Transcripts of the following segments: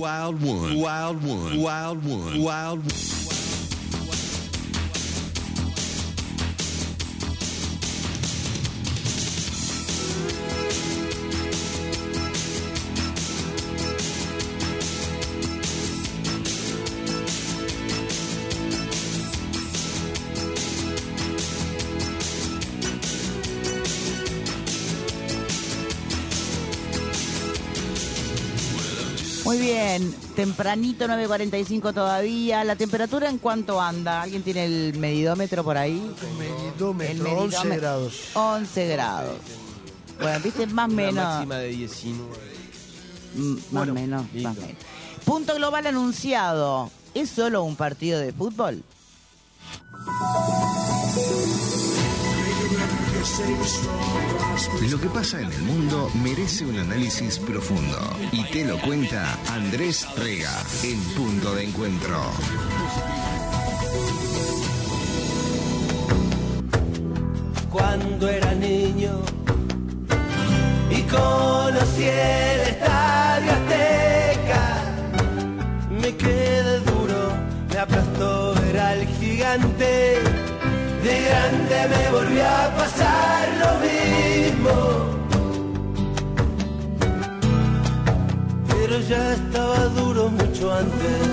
Wild One. Wild One. Wild One. Wild One. Muy bien, tempranito, 9:45 todavía. ¿La temperatura en cuánto anda? ¿Alguien tiene el medidómetro por ahí? El medidómetro, 11 grados. 11 grados. Bueno, viste, más o menos. Una máxima de 19. Más o menos. Punto global anunciado. ¿Es solo un partido de fútbol? Lo que pasa en el mundo merece un análisis profundo y te lo cuenta Andrés Rega en Punto de Encuentro. Cuando era niño y conocí el Estadio Azteca, me quedé duro, me aplastó ver al gigante. De grande me volvió a pasar lo mismo, pero ya estaba duro mucho antes.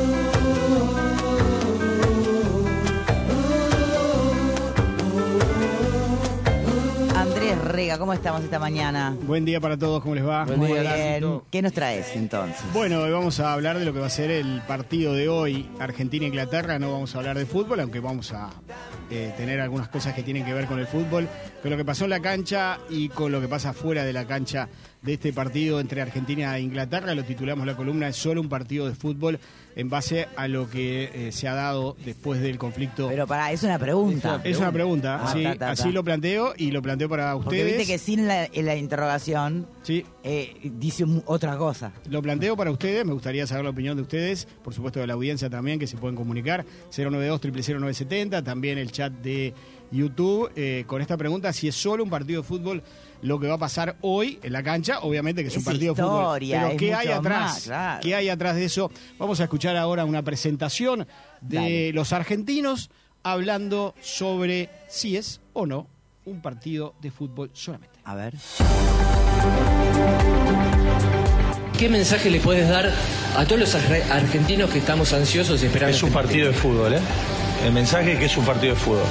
Andrés Rega, ¿cómo estamos esta mañana? Buen día para todos, ¿cómo les va? Muy bien. ¿Qué nos traes entonces? Bueno, hoy vamos a hablar de lo que va a ser el partido de hoy, Argentina-Inglaterra. No vamos a hablar de fútbol, aunque vamos a tener algunas cosas que tienen que ver con el fútbol, con lo que pasó en la cancha y con lo que pasa fuera de la cancha de este partido entre Argentina e Inglaterra. Lo titulamos la columna, es solo un partido de fútbol, en base a lo que se ha dado después del conflicto. Pero es una pregunta. Es una pregunta, sí, así lo planteo y lo planteo para ustedes. Porque viste que sin la interrogación sí. Dice otra cosa. Lo planteo para ustedes, me gustaría saber la opinión de ustedes, por supuesto de la audiencia también, que se pueden comunicar, 092-00970, también el chat de YouTube, con esta pregunta, si es solo un partido de fútbol lo que va a pasar hoy en la cancha, obviamente que es un partido de fútbol, pero ¿qué hay atrás? Más, claro. ¿Qué hay atrás de eso? Vamos a escuchar ahora una presentación de los argentinos hablando sobre si es o no un partido de fútbol solamente. A ver. ¿Qué mensaje le puedes dar a todos los argentinos que estamos ansiosos y esperando? Es un partido de fútbol, ¿eh? El mensaje es que es un partido de fútbol.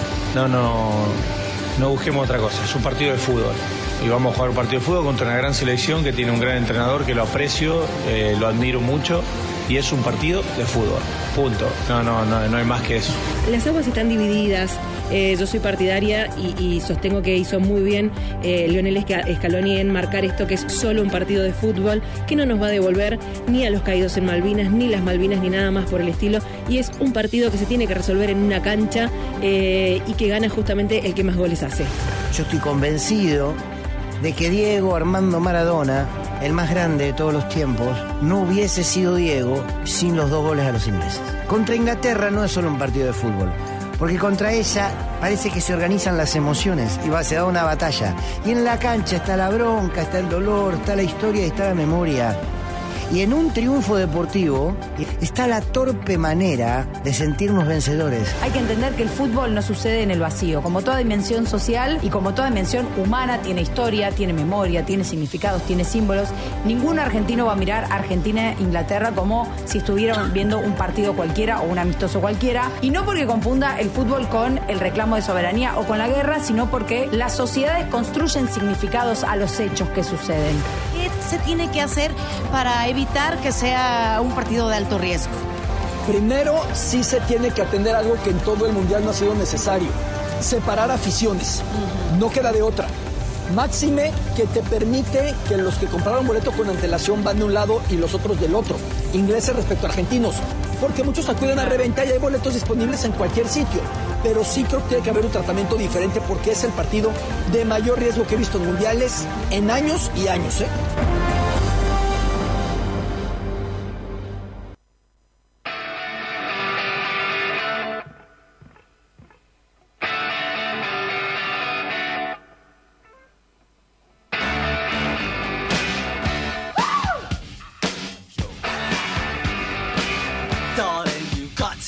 No busquemos otra cosa, es un partido de fútbol. Y vamos a jugar un partido de fútbol contra una gran selección que tiene un gran entrenador que lo aprecio, lo admiro mucho. Y es un partido de fútbol, punto. No hay más que eso. Las aguas están divididas. Yo soy partidaria y sostengo que hizo muy bien Lionel Scaloni en marcar esto, que es solo un partido de fútbol, que no nos va a devolver ni a los caídos en Malvinas, ni las Malvinas, ni nada más por el estilo. Y es un partido que se tiene que resolver en una cancha y que gana justamente el que más goles hace. Yo estoy convencido de que Diego Armando Maradona, el más grande de todos los tiempos, no hubiese sido Diego sin los 2 goles a los ingleses. Contra Inglaterra no es solo un partido de fútbol, porque contra ella parece que se organizan las emociones y se da una batalla. Y en la cancha está la bronca, está el dolor, está la historia y está la memoria. Y en un triunfo deportivo está la torpe manera de sentirnos vencedores. Hay que entender que el fútbol no sucede en el vacío. Como toda dimensión social y como toda dimensión humana, tiene historia, tiene memoria, tiene significados, tiene símbolos. Ningún argentino va a mirar a Argentina e Inglaterra como si estuvieran viendo un partido cualquiera o un amistoso cualquiera. Y no porque confunda el fútbol con el reclamo de soberanía o con la guerra, sino porque las sociedades construyen significados a los hechos que suceden. ¿Qué se tiene que hacer para evitar que sea un partido de alto riesgo? Primero, sí se tiene que atender algo que en todo el Mundial no ha sido necesario. Separar aficiones. No queda de otra. Máxime que te permite que los que compraron boleto con antelación van de un lado y los otros del otro. Ingleses respecto a argentinos. Porque muchos acuden a reventa y hay boletos disponibles en cualquier sitio. Pero sí creo que tiene que haber un tratamiento diferente porque es el partido de mayor riesgo que he visto en mundiales en años y años, ¿eh?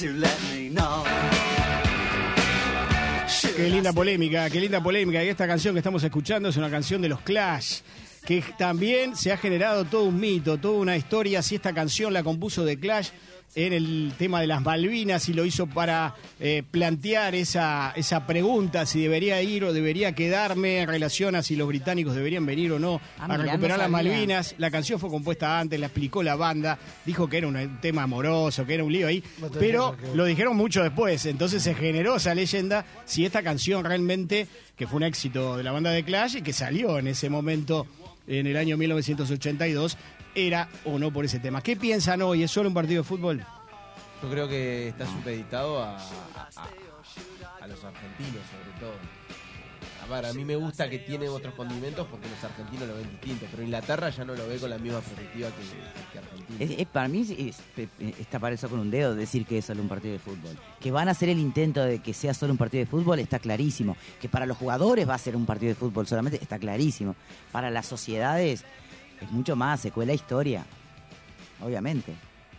to let me know. Qué linda polémica. Y esta canción que estamos escuchando es una canción de los Clash, que también se ha generado todo un mito, toda una historia. Si esta canción la compuso The Clash en el tema de las Malvinas y lo hizo para plantear esa pregunta, si debería ir o debería quedarme en relación a si los británicos deberían venir o no a recuperar las Malvinas. La canción fue compuesta antes, la explicó la banda, dijo que era un tema amoroso, que era un lío ahí, pero lo dijeron mucho después, entonces se generó esa leyenda si esta canción realmente, que fue un éxito de la banda de Clash y que salió en ese momento en el año 1982, era o no por ese tema. ¿Qué piensan hoy? ¿Es solo un partido de fútbol? Yo creo que está supeditado a los argentinos, sobre todo. A mí me gusta que tienen otros condimentos porque los argentinos lo ven distinto, pero Inglaterra ya no lo ve con la misma perspectiva que Argentina. Para mí es tapar eso con un dedo, decir que es solo un partido de fútbol. Que van a hacer el intento de que sea solo un partido de fútbol, está clarísimo. Que para los jugadores va a ser un partido de fútbol solamente, está clarísimo. Para las sociedades es mucho más, se cuela historia, obviamente.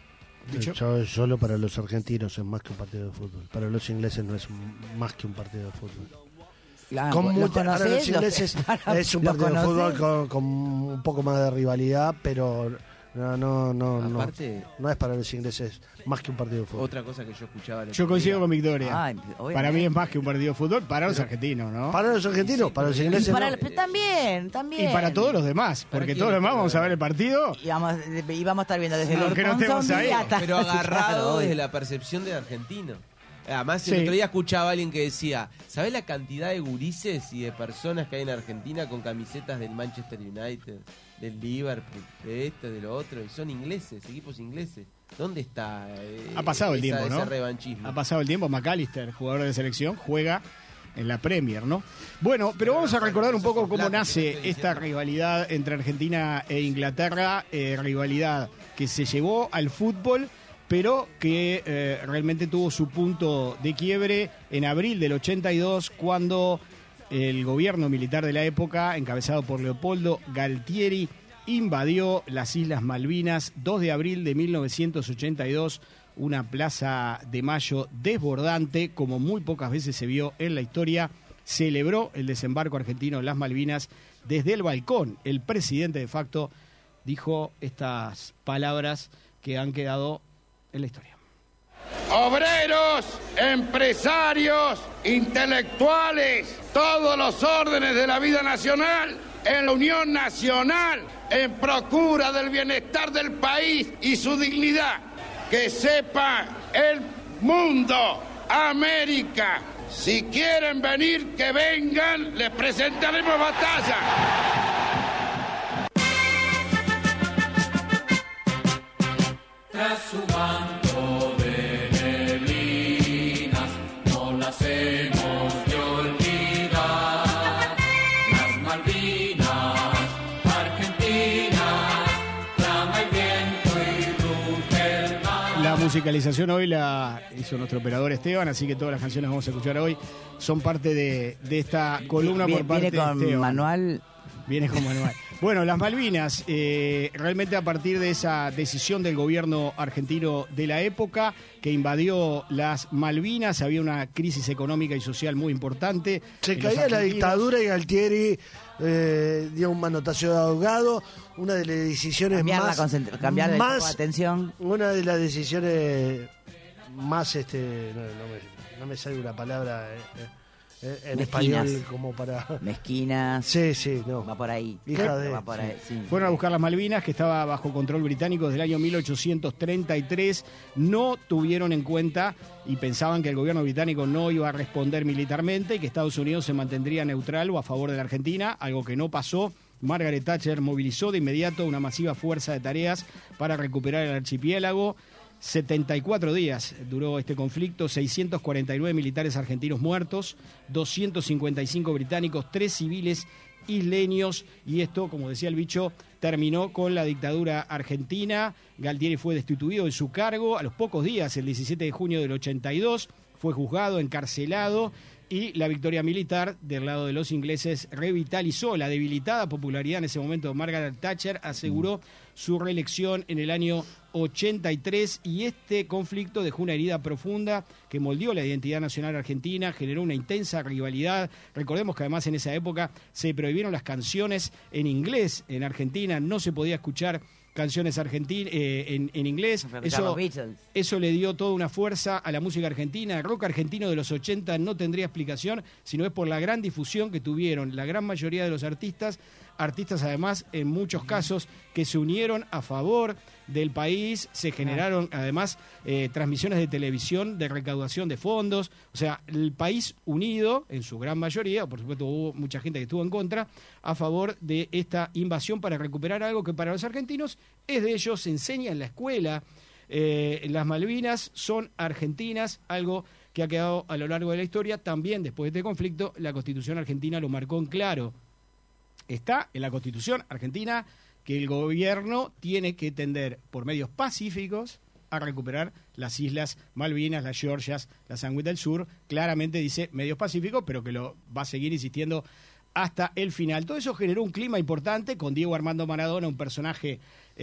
Solo para los argentinos es más que un partido de fútbol. Para los ingleses no es más que un partido de fútbol. Claro, para los ingleses es un partido de fútbol con un poco más de rivalidad, pero aparte, no es para los ingleses más que un partido de fútbol. Otra cosa que yo escuchaba. Yo coincido con Victoria. Para mí es más que un partido de fútbol para los argentinos, ¿no? Para los argentinos, para los ingleses también. Y para todos los demás, porque todos los demás vamos a ver el partido. Y vamos a estar viendo desde el que no estemos ahí. Pero agarrado desde la percepción del argentino. Además, el otro día escuchaba a alguien que decía, ¿sabés la cantidad de gurises y de personas que hay en Argentina con camisetas del Manchester United, del Liverpool, de esto, de lo otro? Y son ingleses, equipos ingleses. ¿Dónde está ha pasado el tiempo, ese ¿no? revanchismo? Ha pasado el tiempo. McAllister, jugador de selección, juega en la Premier, ¿no? Bueno, pero vamos a recordar un poco cómo nace esta rivalidad entre Argentina e Inglaterra, rivalidad que se llevó al fútbol, pero que realmente tuvo su punto de quiebre en abril del 82, cuando el gobierno militar de la época, encabezado por Leopoldo Galtieri, invadió las Islas Malvinas. 2 de abril de 1982, una plaza de Mayo desbordante, como muy pocas veces se vio en la historia, celebró el desembarco argentino en las Malvinas. Desde el balcón, el presidente de facto dijo estas palabras que han quedado en la historia. Obreros, empresarios, intelectuales, todos los órdenes de la vida nacional, en la unión nacional, en procura del bienestar del país y su dignidad. Que sepa el mundo, América, si quieren venir, que vengan, les presentaremos batalla. Tras su manto de neblinas, no las hemos de olvidar. Las Malvinas, Argentinas, clama el viento y ruge el mar. La musicalización hoy la hizo nuestro operador Esteban, así que todas las canciones que vamos a escuchar hoy son parte de esta columna por parte de Esteban. Viene con manual. Bueno, las Malvinas, realmente a partir de esa decisión del gobierno argentino de la época que invadió las Malvinas, había una crisis económica y social muy importante. Se caía la dictadura y Galtieri dio un manotazo de ahogado. Una de las decisiones cambiar el foco de atención. Una de las decisiones más, no me sale una palabra en mezquinas. español como para... Mezquinas. Sí, no. Va por ahí. Va por ahí, sí. Fueron a buscar las Malvinas, que estaba bajo control británico desde el año 1833. No tuvieron en cuenta y pensaban que el gobierno británico no iba a responder militarmente y que Estados Unidos se mantendría neutral o a favor de la Argentina, algo que no pasó. Margaret Thatcher movilizó de inmediato una masiva fuerza de tareas para recuperar el archipiélago. 74 días duró este conflicto, 649 militares argentinos muertos, 255 británicos, 3 civiles isleños, y esto, como decía el bicho, terminó con la dictadura argentina. Galtieri fue destituido de su cargo a los pocos días, el 17 de junio del 82, fue juzgado, encarcelado y la victoria militar del lado de los ingleses revitalizó la debilitada popularidad en ese momento. Margaret Thatcher aseguró su reelección en el año 83 y este conflicto dejó una herida profunda que moldeó la identidad nacional argentina, generó una intensa rivalidad. Recordemos que además en esa época se prohibieron las canciones en inglés en Argentina, no se podía escuchar canciones en inglés. Eso le dio toda una fuerza a la música argentina. El rock argentino de los 80 no tendría explicación si no es por la gran difusión que tuvieron la gran mayoría de los artistas además en muchos casos que se unieron a favor del país. Se generaron además transmisiones de televisión de recaudación de fondos, o sea, el país unido en su gran mayoría, por supuesto hubo mucha gente que estuvo en contra, a favor de esta invasión para recuperar algo que para los argentinos es de ellos, se enseña en la escuela. Las Malvinas son argentinas, algo que ha quedado a lo largo de la historia. También después de este conflicto la Constitución argentina lo marcó en claro. Está en la Constitución argentina que el gobierno tiene que tender por medios pacíficos a recuperar las Islas Malvinas, las Georgias, las Sandwich del Sur. Claramente dice medios pacíficos, pero que lo va a seguir insistiendo hasta el final. Todo eso generó un clima importante con Diego Armando Maradona, un personaje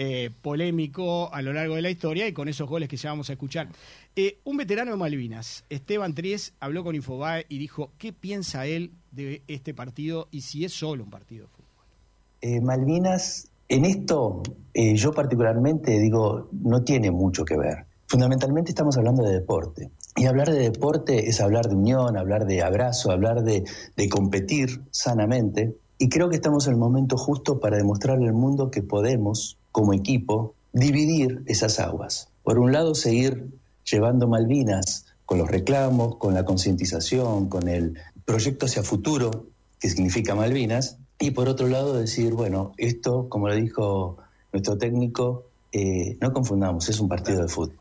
polémico a lo largo de la historia, y con esos goles que ya vamos a escuchar. Un veterano de Malvinas, Esteban Tries, habló con Infobae y dijo qué piensa él de este partido y si es solo un partido de fútbol. Malvinas, en esto yo particularmente digo, no tiene mucho que ver. Fundamentalmente estamos hablando de deporte. Y hablar de deporte es hablar de unión, hablar de abrazo, hablar de competir sanamente. Y creo que estamos en el momento justo para demostrarle al mundo que podemos, como equipo, dividir esas aguas. Por un lado, seguir llevando Malvinas con los reclamos, con la concientización, con el proyecto hacia futuro que significa Malvinas. Y por otro lado, decir, bueno, esto, como lo dijo nuestro técnico, no confundamos, es un partido de fútbol.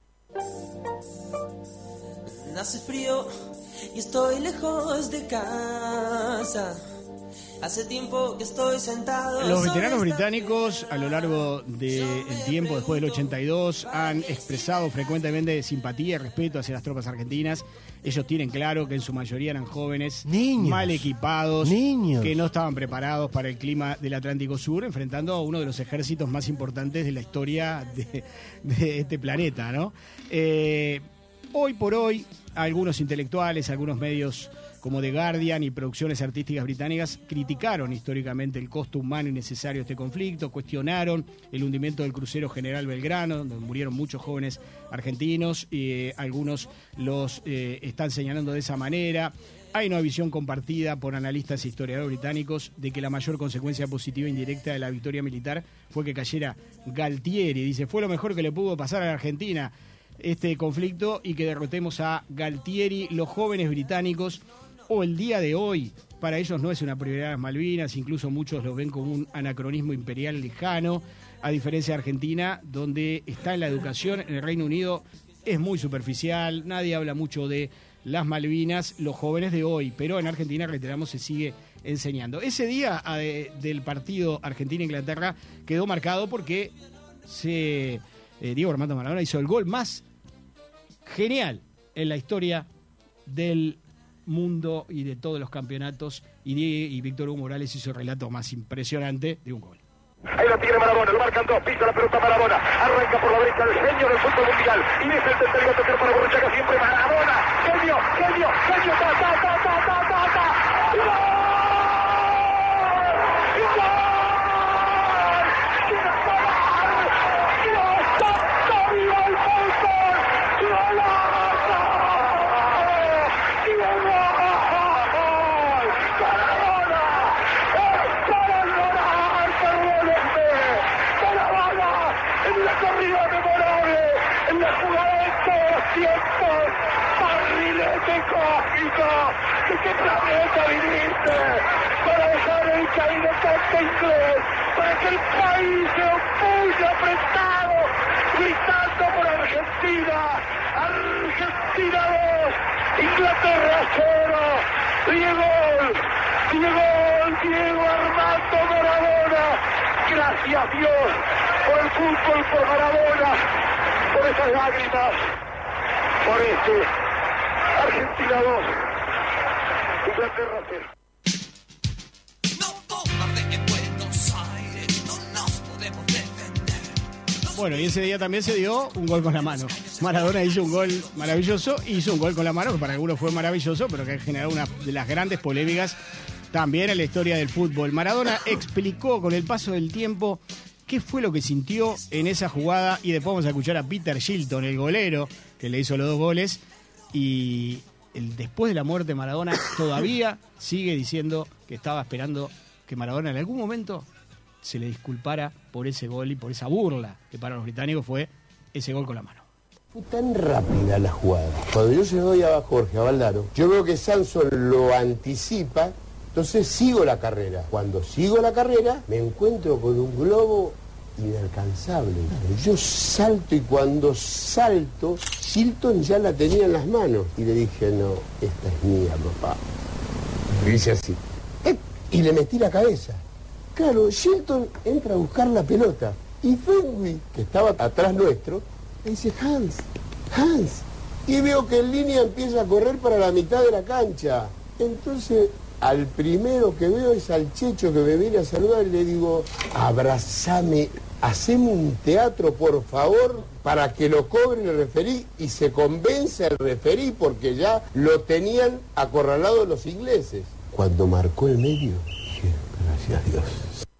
Hace frío y estoy lejos de casa. Hace tiempo que estoy sentado. Los veteranos británicos a lo largo del tiempo, después del 82, han expresado frecuentemente simpatía y respeto hacia las tropas argentinas. Ellos tienen claro que en su mayoría eran jóvenes, mal equipados, que no estaban preparados para el clima del Atlántico Sur, enfrentando a uno de los ejércitos más importantes de la historia de este planeta, ¿no? Hoy por hoy, algunos intelectuales, algunos medios como The Guardian y producciones artísticas británicas criticaron históricamente el costo humano innecesario de este conflicto, cuestionaron el hundimiento del crucero General Belgrano, donde murieron muchos jóvenes argentinos, y algunos los están señalando de esa manera. Hay una visión compartida por analistas e historiadores británicos de que la mayor consecuencia positiva e indirecta de la victoria militar fue que cayera Galtieri. Dice, fue lo mejor que le pudo pasar a la Argentina este conflicto y que derrotemos a Galtieri. Los jóvenes británicos, o el día de hoy, para ellos no es una prioridad las Malvinas, incluso muchos lo ven como un anacronismo imperial lejano, a diferencia de Argentina, donde está en la educación. En el Reino Unido es muy superficial, nadie habla mucho de las Malvinas, los jóvenes de hoy, pero en Argentina, reiteramos, se sigue enseñando. Ese día del partido Argentina-Inglaterra quedó marcado porque Diego Armando Maradona hizo el gol más genial en la historia del mundo y de todos los campeonatos, y Víctor Hugo Morales hizo el relato más impresionante de un gol. Ahí lo tiene Maradona, lo marcan dos, pisa la pelota Maradona, arranca por la derecha el genio del fútbol mundial, y es el tercero a tocar para Borruchaga, siempre Maradona, genio, ¡gol! ¿De qué planeta viniste? Para dejar el caído tanto inglés, para que el país se opulle apretado, gritando por Argentina. Argentina 2, Inglaterra 0. Diego Armando Maradona. Gracias Dios por el fútbol, por Maradona, por esas lágrimas, por Argentina 2. de 0-0. Bueno, y ese día también se dio un gol con la mano. Maradona hizo un gol maravilloso, hizo un gol con la mano, que para algunos fue maravilloso, pero que ha generado una de las grandes polémicas también en la historia del fútbol. Maradona explicó con el paso del tiempo qué fue lo que sintió en esa jugada, y después vamos a escuchar a Peter Shilton, el golero, que le hizo los 2 goles, y después de la muerte de Maradona todavía sigue diciendo que estaba esperando que Maradona en algún momento se le disculpara por ese gol y por esa burla que para los británicos fue ese gol con la mano. Fue tan rápida la jugada. Cuando yo se lo doy a Jorge, a Valdaro, yo veo que Sanson lo anticipa, entonces sigo la carrera. Cuando sigo la carrera, me encuentro con un globo inalcanzable. Yo salto, y cuando salto, Shilton ya la tenía en las manos. Y le dije, no, esta es mía, papá. Y hice así. Y le metí la cabeza. Claro, Shilton entra a buscar la pelota. Y Fenwick, que estaba atrás nuestro, le dice, Hans. Y veo que en línea empieza a correr para la mitad de la cancha. Entonces, al primero que veo es al Checho, que me viene a saludar, y le digo, abrazame, haceme un teatro, por favor, para que lo cobre el referí y se convence el referí, porque ya lo tenían acorralado los ingleses. Cuando marcó el medio, dije, gracias a Dios.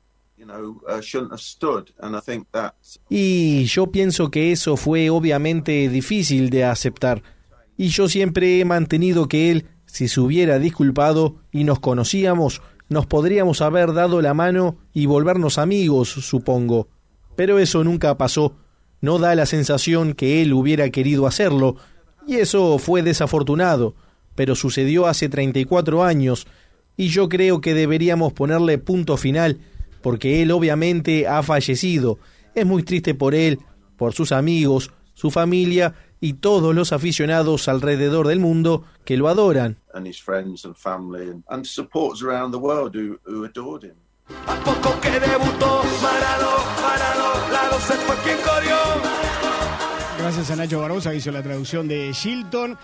Y yo pienso que eso fue obviamente difícil de aceptar. Y yo siempre he mantenido que él, si se hubiera disculpado y nos conocíamos, nos podríamos haber dado la mano y volvernos amigos, supongo. Pero eso nunca pasó. No da la sensación que él hubiera querido hacerlo, y eso fue desafortunado, pero sucedió hace 34 años, y yo creo que deberíamos ponerle punto final, porque él obviamente ha fallecido. Es muy triste por él, por sus amigos, su familia y todos los aficionados alrededor del mundo que lo adoran. And his friends and family and supporters around the world who adored him. A poco que debutó Maradona se fue quien corrió. Gracias a Nacho Barbosa, que hizo la traducción de Shilton.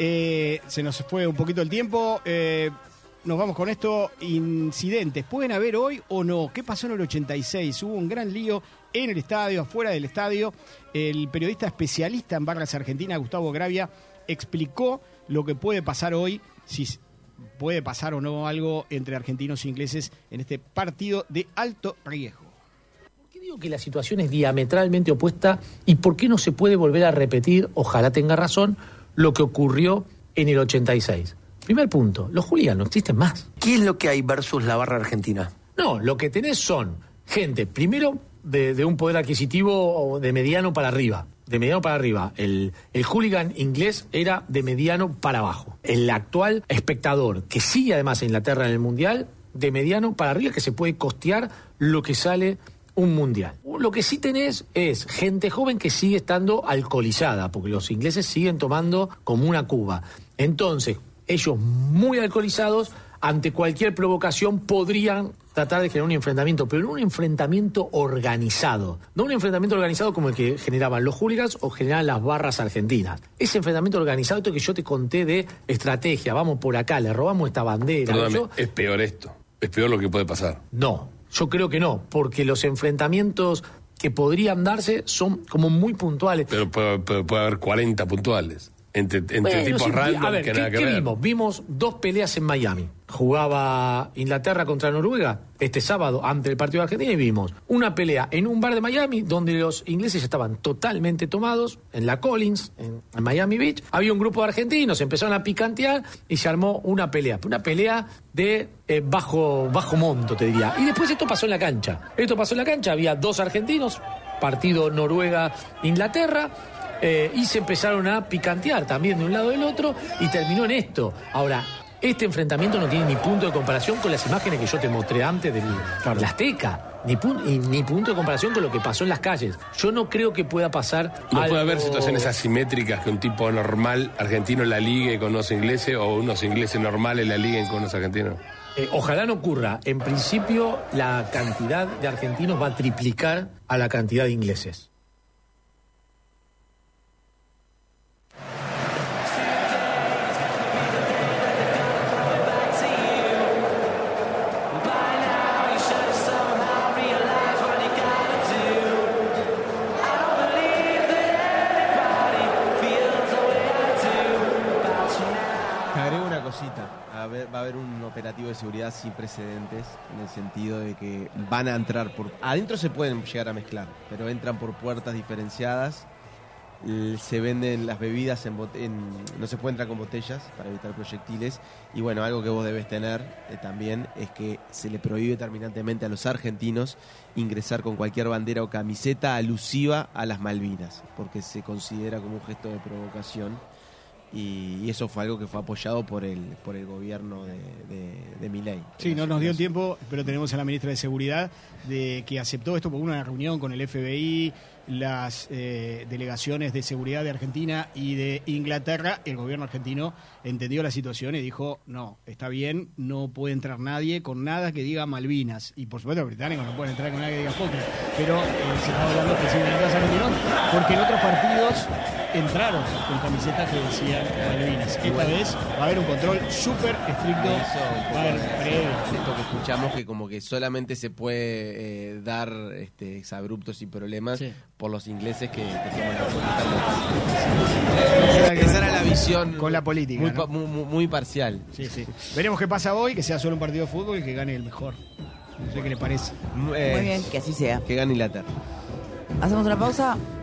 Se nos fue un poquito el tiempo. Nos vamos con esto. Incidentes, ¿pueden haber hoy o no? ¿Qué pasó en el 86? Hubo un gran lío en el estadio, afuera del estadio. El periodista especialista en barras argentinas, Gustavo Gravia, explicó lo que puede pasar hoy, si puede pasar o no algo entre argentinos e ingleses en este partido de alto riesgo. ¿Por qué digo que la situación es diametralmente opuesta y por qué no se puede volver a repetir, ojalá tenga razón, lo que ocurrió en el 86? Primer punto, los hooligans no existen más. ¿Qué es lo que hay versus la barra argentina? No, lo que tenés son gente, primero, de un poder adquisitivo de mediano para arriba. De mediano para arriba. El hooligan inglés era de mediano para abajo. El actual espectador, que sigue además a Inglaterra en el Mundial, de mediano para arriba, que se puede costear lo que sale un Mundial. Lo que sí tenés es gente joven que sigue estando alcoholizada, porque los ingleses siguen tomando como una cuba. Entonces, ellos muy alcoholizados, ante cualquier provocación podrían tratar de generar un enfrentamiento, pero no un enfrentamiento organizado. No un enfrentamiento organizado como el que generaban los hooligans o generaban las barras argentinas. Ese enfrentamiento organizado, esto que yo te conté de estrategia, vamos por acá, le robamos esta bandera. Perdóname, es peor esto. Es peor lo que puede pasar. No, yo creo que no, porque los enfrentamientos que podrían darse son como muy puntuales. Pero puede haber 40 puntuales. Entre tipos sí, random, a ver, que nada que ¿qué ver. vimos? Vimos 2 peleas en Miami. Jugaba Inglaterra contra Noruega este sábado ante el partido de Argentina, y vimos una pelea en un bar de Miami donde los ingleses estaban totalmente tomados, en la Collins, en Miami Beach. Había un grupo de argentinos, empezaron a picantear y se armó una pelea de bajo monto, te diría. Y después esto pasó en la cancha. Había 2 argentinos, partido Noruega-Inglaterra. Y se empezaron a picantear también de un lado del otro y terminó en esto. Ahora, este enfrentamiento no tiene ni punto de comparación con las imágenes que yo te mostré antes del Azteca. Ni punto de comparación con lo que pasó en las calles. Yo no creo que pueda pasar No algo... puede haber situaciones asimétricas que un tipo normal argentino la ligue con unos ingleses o unos ingleses normales la liguen con unos argentinos. Ojalá no ocurra. En principio, la cantidad de argentinos va a triplicar a la cantidad de ingleses. va a haber un operativo de seguridad sin precedentes, en el sentido de que van a entrar adentro se pueden llegar a mezclar, pero entran por puertas diferenciadas. Se venden las bebidas no se puede entrar con botellas para evitar proyectiles. Y bueno, algo que vos debes tener también es que se le prohíbe terminantemente a los argentinos ingresar con cualquier bandera o camiseta alusiva a las Malvinas, porque se considera como un gesto de provocación. Y eso fue algo que fue apoyado por el gobierno de Milei. Sí, no nos dio tiempo, pero tenemos a la ministra de Seguridad que aceptó esto por una reunión con el FBI, las delegaciones de seguridad de Argentina y de Inglaterra. El gobierno argentino entendió la situación y dijo, no, está bien, no puede entrar nadie con nada que diga Malvinas. Y por supuesto los británicos no pueden entrar con nada que diga Falkland. Pero se está hablando específicamente de los argentinos, porque en otros partidos entraron con camisetas que decían Malvinas. Esta vez va a haber un control súper estricto. Va a haber previo. Esto que escuchamos, que como que solamente se puede dar exabruptos y problemas por los ingleses que toman la política. Esa era la visión con la política, muy parcial. Sí. Veremos qué pasa hoy, que sea solo un partido de fútbol y que gane el mejor. No sé qué le parece. Muy bien, que así sea. Que gane Inglaterra. ¿Hacemos una pausa?